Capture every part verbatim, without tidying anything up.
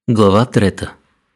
Глава трета.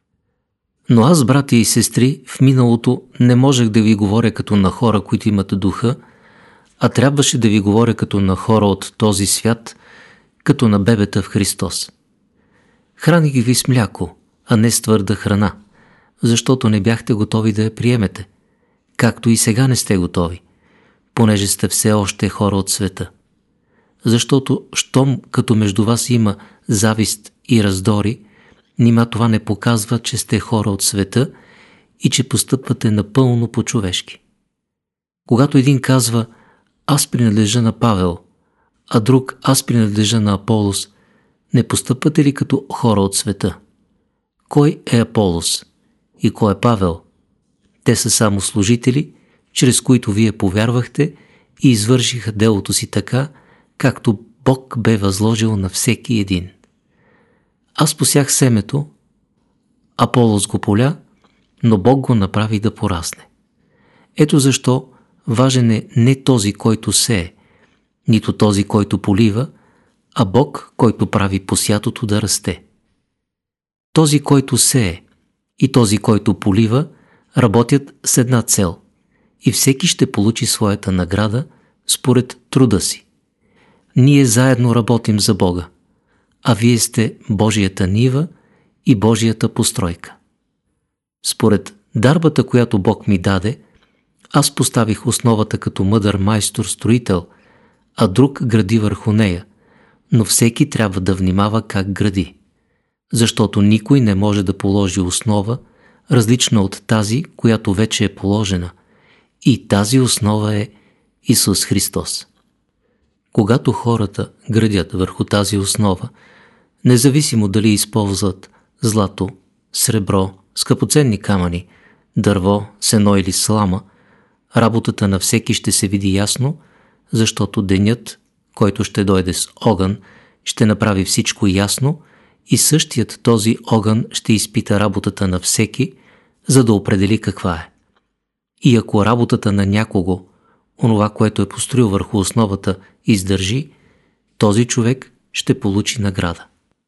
Но аз, брати и сестри, в миналото не можех да ви говоря като на хора, които имат духа, а трябваше да ви говоря като на хора от този свят, като на бебета в Христос. Храних ви с мляко, а не с твърда храна, защото не бяхте готови да я приемете, както и сега не сте готови, понеже сте все още хора от света. Защото, щом като между вас има завист и раздори, нима това не показва, че сте хора от света и че постъпвате напълно по-човешки. Когато един казва «Аз принадлежа на Павел», а друг «Аз принадлежа на Аполос», не постъпвате ли като хора от света? Кой е Аполос и кой е Павел? Те са само служители, чрез които вие повярвахте и извършиха делото си така, както Бог бе възложил на всеки един. Аз посях семето, Аполос го поля, но Бог го направи да порасне. Ето защо важен е не този, който сее, нито този, който полива, а Бог, който прави посятото да расте. Този, който сее и този, който полива, работят с една цел и всеки ще получи своята награда според труда си. Ние заедно работим за Бога, а вие сте Божията нива и Божията постройка. Според дарбата, която Бог ми даде, аз поставих основата като мъдър майстор-строител, а друг гради върху нея, но всеки трябва да внимава как гради, защото никой не може да положи основа, различна от тази, която вече е положена, и тази основа е Исус Христос. Когато хората градят върху тази основа, независимо дали използват злато, сребро, скъпоценни камъни, дърво, сено или слама, работата на всеки ще се види ясно, защото денят, който ще дойде с огън, ще направи всичко ясно и същият този огън ще изпита работата на всеки, за да определи каква е. И ако работата на някого, онова, което е построил върху основата, издържи, този човек ще получи награда.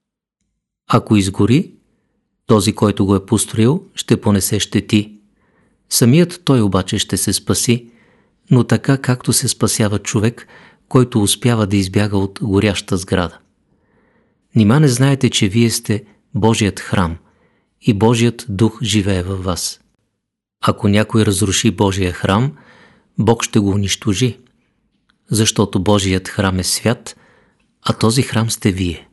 Ако изгори, този, който го е построил, ще понесе щети. Самият той обаче ще се спаси, но така както се спасява човек, който успява да избяга от горяща сграда. Нима не знаете, че вие сте Божият храм и Божият дух живее във вас. Ако някой разруши Божия храм, Бог ще го унищожи, защото Божият храм е свят, а този храм сте вие.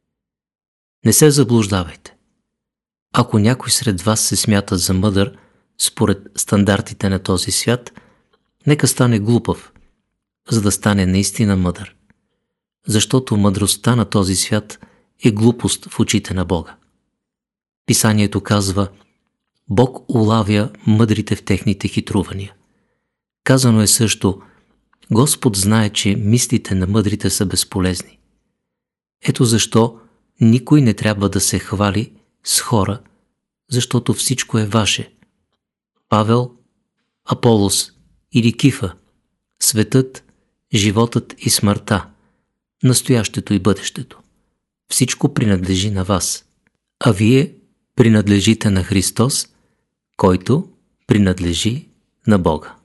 Не се заблуждавайте. Ако някой сред вас се смята за мъдър, според стандартите на този свят, нека стане глупав, за да стане наистина мъдър. Защото мъдростта на този свят е глупост в очите на Бога. Писанието казва: Бог улавя мъдрите в техните хитрувания. Казано е също: Господ знае, че мислите на мъдрите са безполезни. Ето защо никой не трябва да се хвали с хора, защото всичко е ваше. Павел, Аполос или Кифа, светът, животът и смъртта, настоящето и бъдещето. Всичко принадлежи на вас, а вие принадлежите на Христос, който принадлежи на Бога.